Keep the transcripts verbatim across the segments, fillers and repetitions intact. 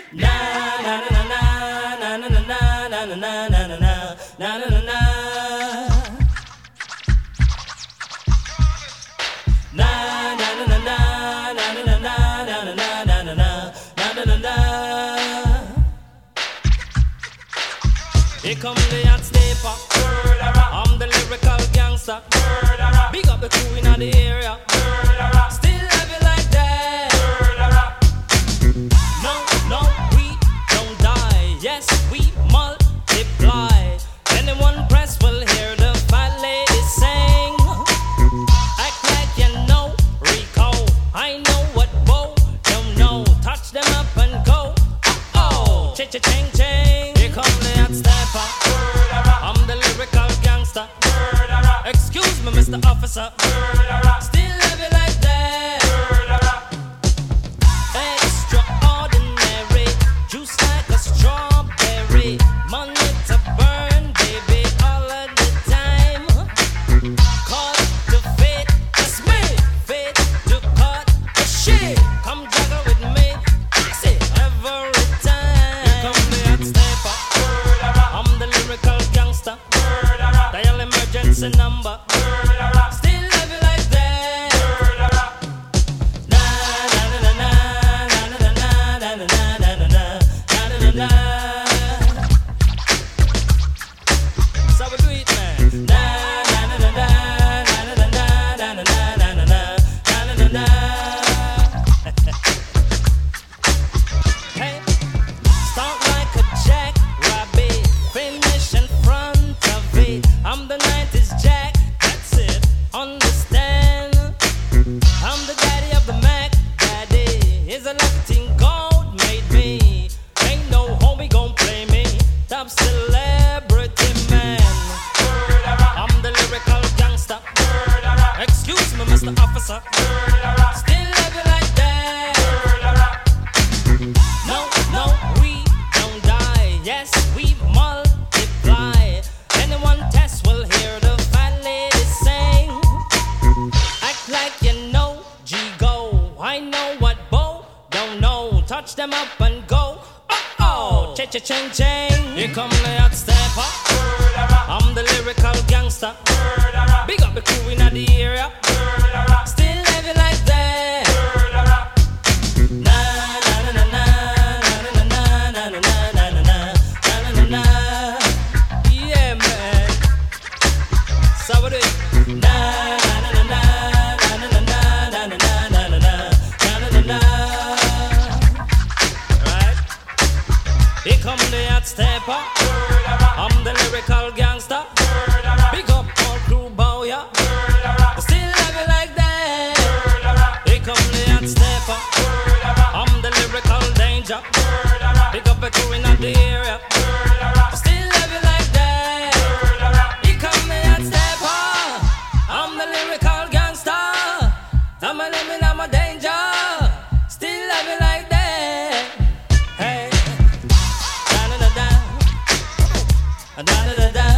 Na na na na na na na na na na na na na na na na. Na na na na na na na na na na na na na na na na. Here come the hot stepper. I'm the lyrical gangster. Big up the crew in the area. Still love you like that. No, no, we don't die. Yes, we multiply. Anyone press will hear the fat lady sing. Act like you know Rico. I know what Bo don't know. Touch them up and go. Oh, cha-cha-ching, ching. Here come the hot stepper. I'm the lyrical gangster. Excuse me, Mister Officer. Still love you like that. Extraordinary. Juice like a strawberry. Money to burn, baby, all of the time. Caught the fate, that's me. Fate to cut the shit. Come juggle with me. See, every time. Here come the hot stepper. I'm the lyrical gangster. Dial emergency number. Still love you like that. Na na na na na na na na na na na na na na na. So we do it, man. Na na na na na na na na na na na na na na na. Hey, start like a jackrabbit, finish in front of it. I'm the nineties Jack, that's it. Understand? I'm the daddy of the Mac. Daddy is a lucky thing God made me. Ain't no homie gon' play me. Top celebrity man. I'm the lyrical gangster. Excuse me, Mister Officer. Still love you like that. No, no, we don't die. Yes, we multiply. Anyone test will hear the fat lady sing. Act like you know G-Go. I know what Bo don't know. Touch them up and go. Oh-oh, cha-cha-ching-ching. Here come the hot stepper. I'm the lyrical gangster. Big up the crew in the area. Still love you like that. Na na na na na na na na na na na na na na. Yeah, man. So we do it. Na na na na na na na na na na na na na na. Right? Here come the hot stepper. I'm the lyrical gangster. Big up all crew bow ya. Still love you like that. Here come the hot stepper. I'm the lyrical danger. Big up the crew in the area. Still love you like that. Here come the hot stepper. I'm the lyrical gangster. I'm a living, I'm a danger. Still love you like that. Hey, da da da da, da da da da,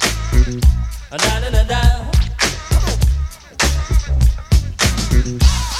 da da da da.